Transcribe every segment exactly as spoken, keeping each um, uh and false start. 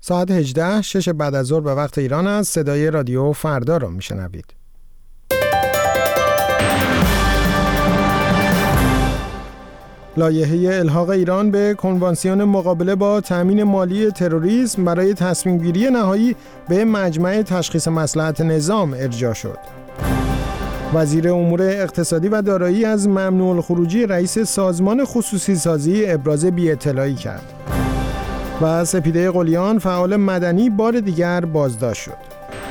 ساعت هجده شش بعد از ظهر به وقت ایران است. صدای رادیو فردا را میشنوید. لایحه الحاق ایران به کنوانسیون مقابله با تامین مالی تروریسم برای تصمیم گیری نهایی به مجمع تشخیص مصلحت نظام ارجاع شد. وزیر امور اقتصادی و دارایی از ممنوع الخروجی رئیس سازمان خصوصی سازی ابراز بی‌اطلاعی کرد. و سپیده قلیان فعال مدنی بار دیگر بازداشت شد.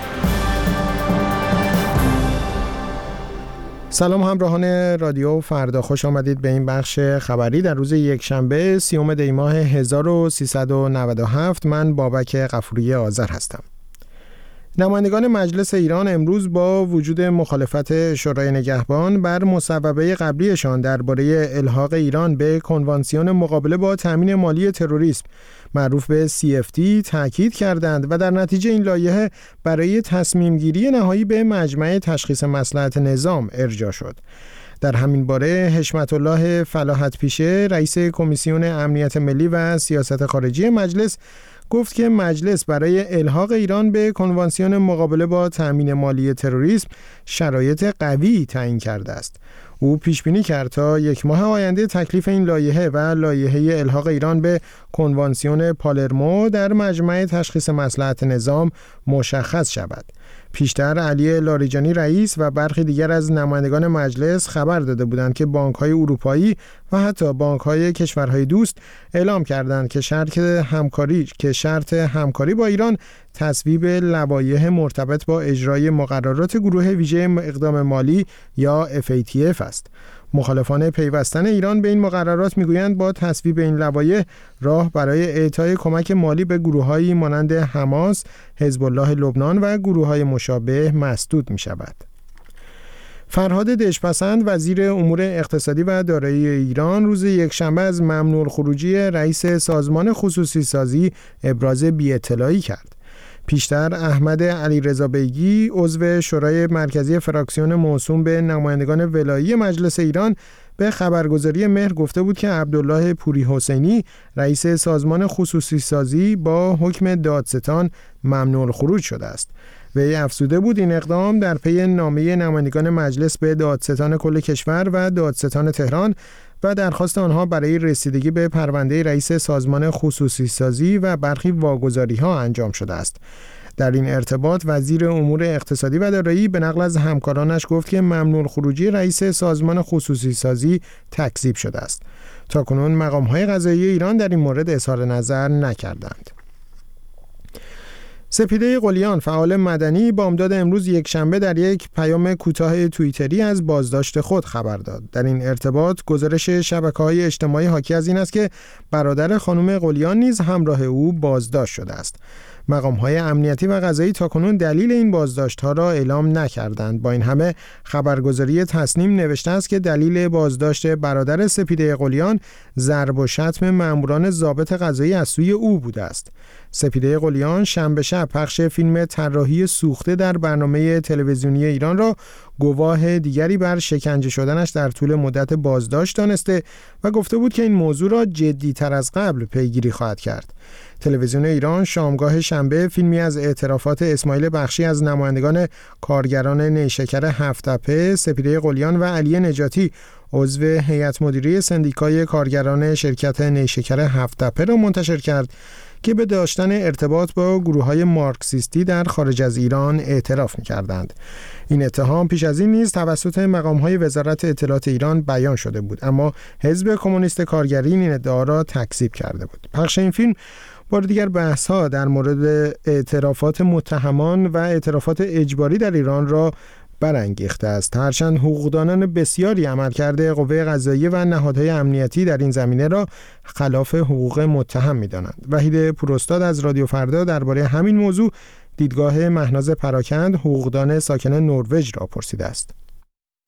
سلام همراهان رادیو فردا، خوش آمدید به این بخش خبری در روز یکشنبه سیوم دی ماه هزار و سیصد و نود و هفت. من بابک غفوری آذر هستم. نمایندگان مجلس ایران امروز با وجود مخالفت شورای نگهبان بر مصوبه قبلیشان درباره الحاق ایران به کنوانسیون مقابله با تامین مالی تروریسم معروف به سی اف تی تاکید کردند و در نتیجه این لایحه برای تصمیم گیری نهایی به مجمع تشخیص مصلحت نظام ارجاع شد. در همین باره حشمت الله فلاحت پیشه رئیس کمیسیون امنیت ملی و سیاست خارجی مجلس گفت که مجلس برای الحاق ایران به کنوانسیون مقابله با تامین مالی تروریسم شرایط قوی تعیین کرده است. او پیش بینی کرد تا یک ماه آینده تکلیف این لایحه و لایحه الحاق ایران به کنوانسیون پالرمو در مجمع تشخیص مصلحت نظام مشخص شود. پیشتر علی لاریجانی رئیس و برخی دیگر از نمایندگان مجلس خبر داده بودند که بانک‌های اروپایی و حتی بانک‌های کشورهای دوست اعلام کردند که شرط همکاری که شرط همکاری با ایران تصویب لوایح مرتبط با اجرای مقررات گروه ویژه اقدام مالی یا اف ای تی اف است. مخالفان پیوستن ایران به این مقررات میگویند با تصویب این لوایح راه برای اعطای کمک مالی به گروه‌هایی مانند حماس، حزب الله لبنان و گروه‌های مشابه مسدود می‌شود. فرهاد دژپسند وزیر امور اقتصادی و دارایی ایران روز یکشنبه از ممنوع الخروجی رئیس سازمان خصوصی سازی ابراز بی‌اطلاعی کرد. پیشتر احمد علیرضا بیگی عضو شورای مرکزی فراکسیون موسوم به نمایندگان ولایی مجلس ایران به خبرگزاری مهر گفته بود که عبدالله پوری حسینی رئیس سازمان خصوصی سازی با حکم دادستان ممنوع الخروج شده است. وی افزوده بود این اقدام در پی نامه نمایندگان مجلس به دادستان کل کشور و دادستان تهران و درخواست آنها برای رسیدگی به پرونده رئیس سازمان خصوصی سازی و برخی واگذاری‌ها انجام شده است. در این ارتباط وزیر امور اقتصادی و دارایی به نقل از همکارانش گفت که ممنوع الخروجی رئیس سازمان خصوصی سازی تکذیب شده است. تاکنون مقام‌های قضایی ایران در این مورد اظهار نظر نکردند. سپیده قلیان فعال مدنی بامداد امروز یکشنبه در یک پیام کوتاه توییتری از بازداشت خود خبر داد. در این ارتباط گزارش شبکه‌های اجتماعی حاکی از این است که برادر خانم قلیان نیز همراه او بازداشت شده است. مقام‌های امنیتی و قضایی تاکنون دلیل این بازداشت‌ها را اعلام نکردند. با این همه خبرگزاری تصنیم نوشته است که دلیل بازداشت برادر سپیده قلیان ضرب و شتم ماموران ضابط قضایی از سوی او بوده است. سپیده قلیان شنبه شب پخش فیلم طراحی سوخته در برنامه تلویزیونی ایران را گواه دیگری بر شکنجه شدنش در طول مدت بازداشت دانسته و گفته بود که این موضوع را جدی‌تر از قبل پیگیری خواهد کرد. تلویزیون ایران شامگاه شنبه فیلمی از اعترافات اسماعیل بخشی از نمایندگان کارگران نیشکر هفت‌تپه، سپیده قلیان و علی نجاتی عضو هیئت مدیره سندیکای کارگران شرکت نیشکر هفت‌تپه را منتشر کرد که به داشتن ارتباط با گروه‌های مارکسیستی در خارج از ایران اعتراف می‌کردند. این اتهام پیش از این نیز توسط مقام‌های وزارت اطلاعات ایران بیان شده بود، اما حزب کمونیست کارگری این ادعا را تکذیب کرده بود. پخش این فیلم بار دیگر بحث‌ها در مورد اعترافات متهمان و اعترافات اجباری در ایران را برانگیخته است. هرچند حقوقدانان بسیاری عملکرد قوه قضاییه و نهادهای امنیتی در این زمینه را خلاف حقوق متهم می‌دانند. وحید پوراستاد از رادیو فردا درباره همین موضوع دیدگاه مهناز پراکند، حقوقدان ساکن نروژ را پرسیده است.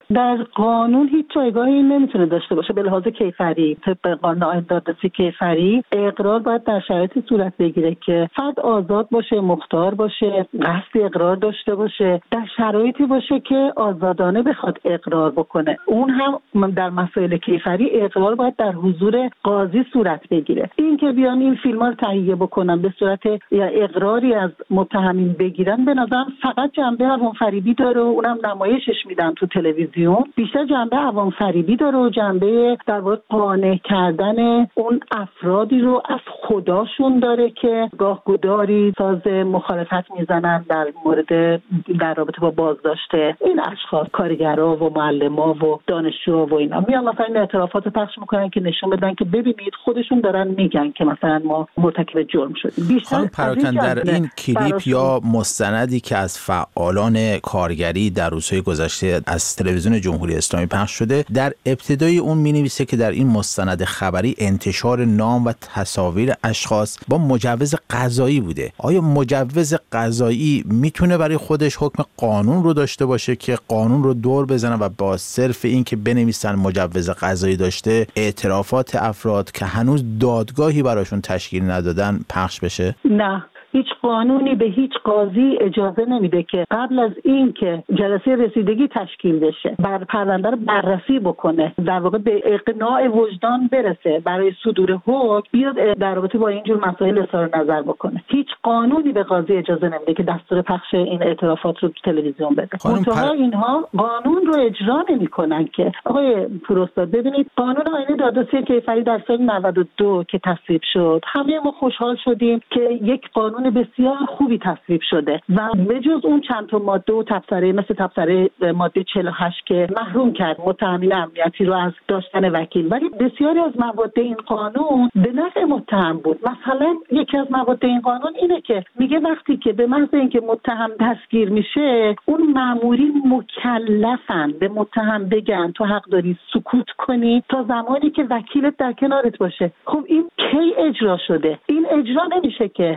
در قانون هیچ جایگاهی نمیتونه داشته باشه به لحاظ کیفری. طبق قانون آیین دادرسی کیفری اقرار باید در شرایطی صورت بگیره که فرد آزاد باشه، مختار باشه، قصد اقرار داشته باشه، در شرایطی باشه که آزادانه بخواد اقرار بکنه. اون هم در مسائل کیفری اقرار باید در حضور قاضی صورت بگیره. این که بیان این فیلم‌ها رو تهیه بکنن به صورت یا اقراری از متهمین بگیرن، به نظرم فقط جنبه عوام‌فریبی داره و اونم نمایشش میدن تو تلویزیون. بیشتر جنبه عوام‌فریبی داره و جنبه در واقع قانع کردن اون افرادی رو از خداشون داره که گاه گداری ساز مخالفت میزنن در مورد در رابطه با بازداشته این اشخاص، کارگرها و معلم‌ها و دانشجوها و اینا. میان مثلا این اعترافات رو پخش میکنن که نشون بدن که ببینید خودشون دارن میگن که مثلا ما مرتکب جرم شدیم. بیشتر پراکن در این کلیپ یا مستندی که از فعالان کارگری در روزهای گذشته از تلویزیون جمهوری اسلامی پخش شده، در ابتدای اون می‌نویسه که در این مستند خبری انتشار نام و تصاویر اشخاص با مجوز قضایی بوده. آیا مجوز قضایی میتونه برای خودش حکم قانون رو داشته باشه که قانون رو دور بزنه و با صرف این که بنویسن مجوز قضایی داشته اعترافات افراد که هنوز دادگاهی براشون تشکیل ندادن پخش بشه؟ نه، هیچ قانونی به هیچ قاضی اجازه نمیده که قبل از این که جلسه رسیدگی تشکیل بشه بر پرونده رو بررسی بکنه، در واقع به اقناع وجدان برسه، برای صدور حکم بیاد در رابطه با اینجور مسائل اظهار نظر بکنه. هیچ قانونی به قاضی اجازه نمیده که دستور پخش این اعترافات رو تو تلویزیون بده. منتها پر... اینها قانون رو اجرا نمیکنن که آقای پوراستاد ببینید قانون آیین دادرسی کیفری در سال نود و دو که تصویب شد همه ما خوشحال شدیم که یک قانون بسیار خوبی تصویب شده و به جز اون چند تا ماده و تبصره مثل تبصره ماده چهل و هشت که محروم کرد متهمین امنیتی رو از داشتن وکیل، ولی بسیاری از مواد این قانون به نفع متهم بود. مثلا یکی از مواد این قانون اینه که میگه وقتی که به محض اینکه متهم دستگیر میشه اون مأمورین مکلفن به متهم بگن تو حق داری سکوت کنی تا زمانی که وکیلت در کنارت باشه. خب این کی اجرا شده؟ این اجرا نمیشه که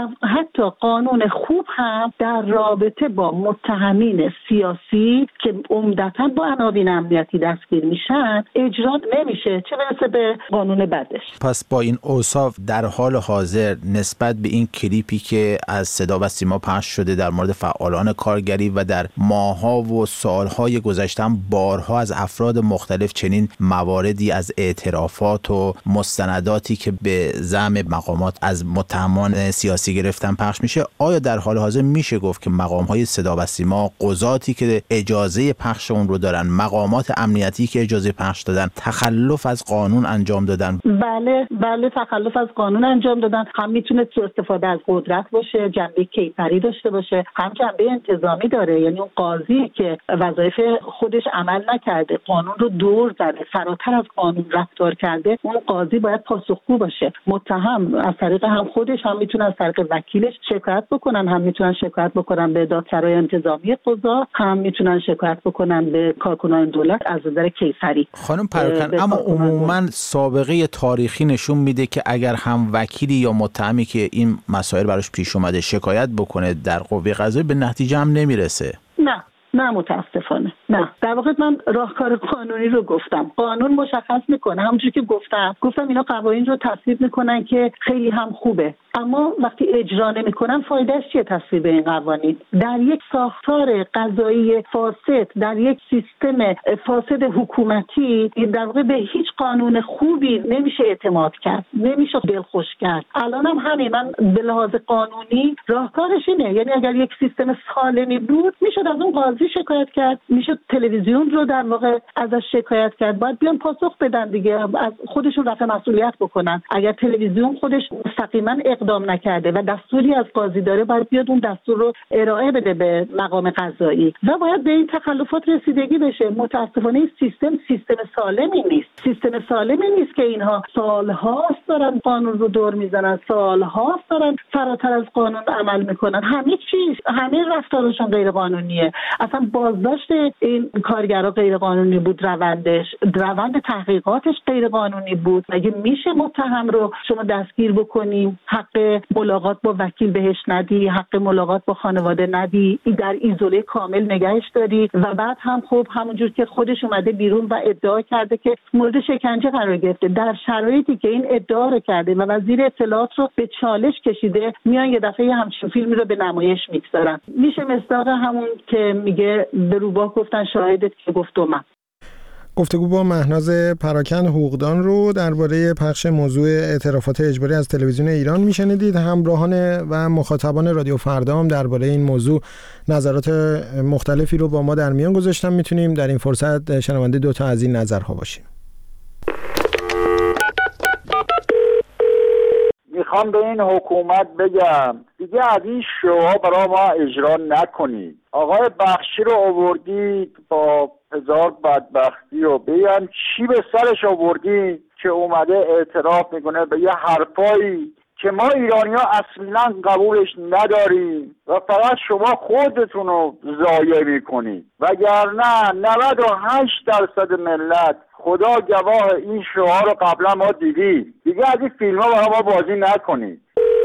حتی قانون خوب هم در رابطه با متهمین سیاسی که عمدتاً با عناوین امنیتی دستگیر میشن اجرا نمیشه، چه برسه به قانون بعدش. پس با این اوصاف در حال حاضر نسبت به این کلیپی که از صدا و سیما پخش شده در مورد فعالان کارگری و در ماه‌ها و سال‌های گذشته هم بارها از افراد مختلف چنین مواردی از اعترافات و مستنداتی که به زعم مقامات از متهمان سیاسی گرفتن پخش میشه، آیا در حال حاضر میشه گفت که مقام‌های صدا و سیما، قضاتی که اجازه پخش اون رو دارن، مقامات امنیتی که اجازه پخش دادن، تخلف از قانون انجام دادن؟ بله بله تخلف از قانون انجام دادن. هم میتونه سوء استفاده از قدرت باشه، جنبه کیفری داشته باشه، هم جنبه انتظامی داره. یعنی اون قاضی که وظایف خودش عمل نکرده، قانون رو دور زده، فراتر از قانون رفتار کرده، اون قاضی باید پاسخگو باشه. متهم از طریق هم خودش هم میتونه از طریق وکیلش شکایت بکنن، هم میتونن شکایت بکنن به دادسرای انتظامی قضا، هم میتونن شکایت بکنن به کارکنان دولت از نظر کیفری. خانم پراکن، اما عموما سابقه تاریخی نشون میده که اگر هم وکیلی یا متهمی که این مسائل براش پیش اومده شکایت بکنه در قوه قضاییه به نتیجه هم نمیرسه. نه نه متاسفانه نه. در واقع من راهکار قانونی رو گفتم. قانون مشخص میکنه، همونجوری که گفتم گفتم اینا قوانین رو تصویب میکنن که خیلی هم خوبه، اما وقتی اجرا نمیکنن فایدهش چیه تصویب این قوانین؟ در یک ساختار قضایی فاسد، در یک سیستم فاسد حکومتی، در واقع به هیچ قانون خوبی نمیشه اعتماد کرد، نمیشه دلخوش کرد. الان هم همین، من به لحاظ قانونی راهکارش اینه. یعنی اگر یک سیستم سالمی بود میشد از اون قاضی شکایت کرد، میشد تلویزیون رو در واقع ازش شکایت کرد، باید بیان پاسخ بدن دیگه، از خودشون رفع مسئولیت بکنن. اگر تلویزیون خودش مستقیما اقدام نکرده و دستوری از قاضی داره، باید بیاد اون دستور رو ارائه بده به مقام قضایی و باید به این تخلفات رسیدگی بشه. متاسفانه سیستم سیستم سالمی نیست. سیستم سالمی نیست که اینها سالهاست دارن قانون رو دور میزنن، سالهاست دارن فراتر از قانون عمل میکنن. همه چیز، همه رفتارشون غیر قانونیه. از اصلا بازداشت این کارگرا غیر قانونی بود، روندش روند تحقیقاتش غیر قانونی بود. مگه میشه متهم رو شما دستگیر بکنی، حق ملاقات با وکیل بهش ندی، حق ملاقات با خانواده ندی، در ایزوله کامل نگهش داری و بعد هم خب همونجور که خودش اومده بیرون و ادعا کرده که مورد شکنجه قرار گرفته، در شرایطی که این ادعا رو کرده و وزیر اطلاعات رو به چالش کشیده، میان یه دفعه همچین فیلمی رو به نمایش میگذارن. میشه مصداق همون که میگه به روباه گفتن شاهدت که گفتم من. گفتگو با مهناز پراکن حقوقدان رو درباره پخش موضوع اعترافات اجباری از تلویزیون ایران میشنیدید. همراهان و مخاطبان رادیو فردا هم درباره این موضوع نظرات مختلفی رو با ما در میان گذاشتن. میتونیم در این فرصت شنونده دو تا از این نظرها باشیم. میخوام به این حکومت بگم دیگه از این شوها برای ما اجرا نکنید. آقای بخشی رو آوردید با هزار بدبختی و بگم چی به سرش آوردید که اومده اعتراف میکنه به یه حرفایی که ما ایرانی ها اصلا قبولش نداریم و فقط شما خودتون رو ضایع میکنید، وگرنه نود و هشت درصد ملت خدا گواه این شوها رو قبلا ما دیدیم. دیگه از این فیلم ها برای ما بازی نکنید.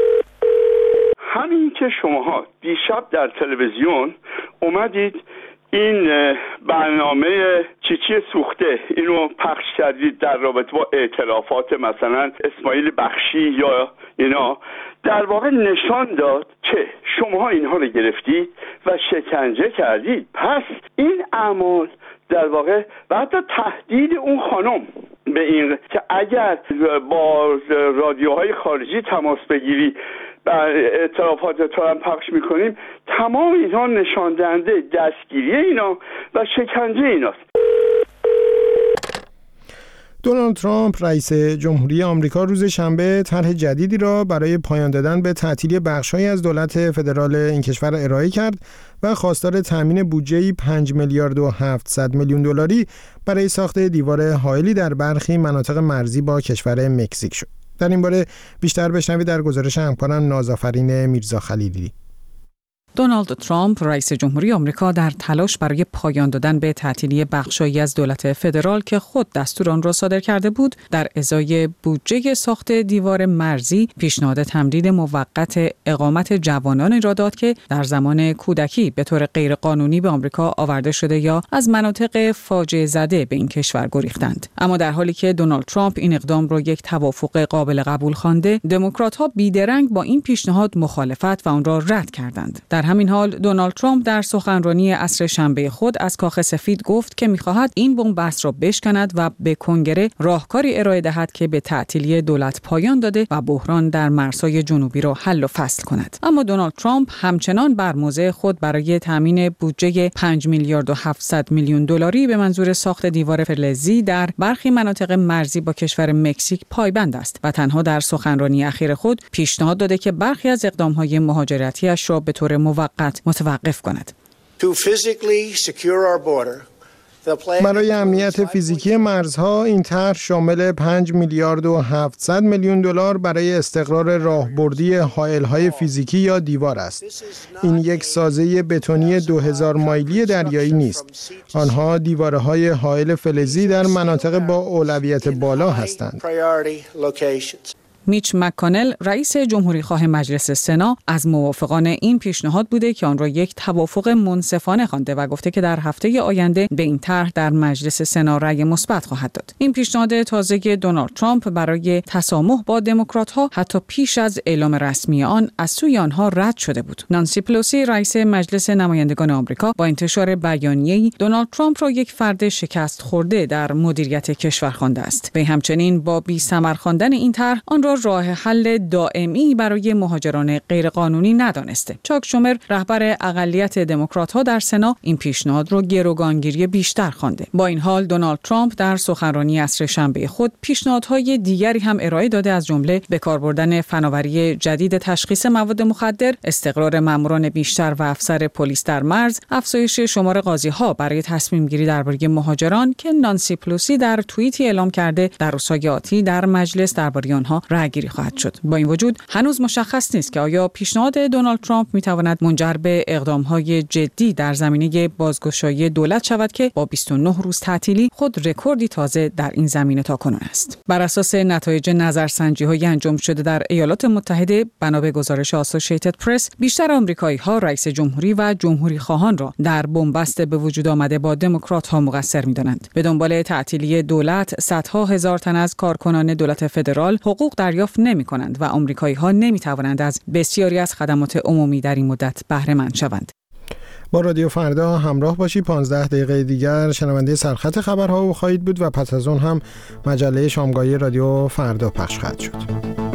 همین که شماها دیشب در تلویزیون اومدید این برنامه چیچی سوخته اینو پخش کردید در رابطه با اعترافات مثلا اسماعیل بخشی یا اینا، در واقع نشان داد که شماها اینها رو گرفتید و شکنجه کردید. پس این اعمال در واقع و حتی تهدید اون خانم به این که اگر با رادیوهای خارجی تماس بگیری اعترافات تو هم پخش میکنیم، تمام اینها نشان دهنده دستگیری اینا و شکنجه ایناست. دونالد ترامپ رئیس جمهوری آمریکا روز شنبه طرح جدیدی را برای پایان دادن به تعطیلی بخش‌هایی از دولت فدرال این کشور ارائه کرد و خواستار تامین بودجه‌ای پنج میلیارد و هفتصد میلیون دلاری برای ساخت دیوار حائلی در برخی مناطق مرزی با کشور مکزیک شد. در این باره بیشتر بشنوید در گزارش همکارم نازآفرین میرزا خلیلی. دونالد ترامپ رئیس جمهوری آمریکا در تلاش برای پایان دادن به تعطیلی بخشایی از دولت فدرال که خود دستور آن را صادر کرده بود، در ازای بودجه ساخت دیوار مرزی پیشنهاد تمدید موقت اقامت جوانانی را داد که در زمان کودکی به طور غیرقانونی به آمریکا آورده شده یا از مناطق فاجعه زده به این کشور گریختند. اما در حالی که دونالد ترامپ این اقدام را یک توافق قابل قبول خوانده، دموکرات‌ها بیدرنگ با این پیشنهاد مخالفت و آن را رد کردند. در همین حال دونالد ترامپ در سخنرانی عصر شنبه خود از کاخ سفید گفت که می‌خواهد این بن‌بست را بشکند و به کنگره راهکاری ارائه دهد که به تعطیلی دولت پایان داده و بحران در مرزهای جنوبی را حل و فصل کند. اما دونالد ترامپ همچنان بر موضع خود برای تامین بودجه پنج میلیارد و هفتصد میلیون دلاری به منظور ساخت دیوار فلزی در برخی مناطق مرزی با کشور مکزیک پایبند است و تنها در سخنرانی اخیر خود پیشنهاد داده که برخی از اقدام‌های مهاجرتی‌اش را به طور موقت متوقف کند. برای امنیت فیزیکی مرزها این طرح شامل پنج میلیارد و هفتصد میلیون دلار برای استقرار راهبردی حائل‌های فیزیکی یا دیوار است. این یک سازه بتونی دو هزار مایلی دریایی نیست. آنها دیوارهای حائل فلزی در مناطق با اولویت بالا هستند. میچ مک‌کانل رئیس جمهوری‌خواه مجلس سنا از موافقان این پیشنهاد بوده که آن را یک توافق منصفانه خوانده و گفته که در هفته آینده به این طرح در مجلس سنا رأی مثبت خواهد داد. این پیشنهاد تازه دونالد ترامپ برای تسامح با دموکرات‌ها حتی پیش از اعلام رسمی آن از سوی آنها رد شده بود. نانسی پلوسی رئیس مجلس نمایندگان آمریکا با انتشار بیانیه‌ای دونالد ترامپ را یک فرد شکست خورده در مدیریت کشور خوانده است. به همچنین با بی‌ثمر خواندن این طرح آن را راه حل دائمی برای مهاجران غیرقانونی ندانسته. چاک شومر رهبر اقلیت دموکرات‌ها در سنا این پیشنهاد را گروگانگیری بیشتر خوانده. با این حال دونالد ترامپ در سخنرانی عصر شنبه خود پیشنهادهای دیگری هم ارائه داده، از جمله به کار بردن فناوری جدید تشخیص مواد مخدر، استقرار ماموران بیشتر و افسر پلیس در مرز، افزایش شمار قاضی‌ها برای تصمیم گیری درباره مهاجران که نانسی پلوسی در توییتی اعلام کرده در روزهای آتی در مجلس درباره آنها رأی رأی‌گیری خواهد شد. با این وجود هنوز مشخص نیست که آیا پیشنهاد دونالد ترامپ می‌تواند منجر به اقدام‌های جدی در زمینه بازگشایی دولت شود که با بیست و نه روز تعطیلی خود رکوردی تازه در این زمینه تاکنون است. بر اساس نتایج نظرسنجی‌های انجام شده در ایالات متحده، بنا به گزارش آسوشییتد پرس، بیشتر آمریکایی‌ها رئیس جمهوری و جمهوری خواهان را در بنبست به وجود آمده با دموکرات‌ها مقصر می‌دانند. به دنبال تعطیلی دولت، صدها هزار تن از کارکنان دولت فدرال حقوق دریافت نمی‌کنند و آمریکایی‌ها نمی‌توانند از بسیاری از خدمات عمومی در این مدت بهره مند شوند. با رادیو فردا همراه باشید. پانزده دقیقه دیگر شنونده سرخط خبرها خواهید بود و پس از اون هم مجله شامگاهی رادیو فردا پخش خواهد شد.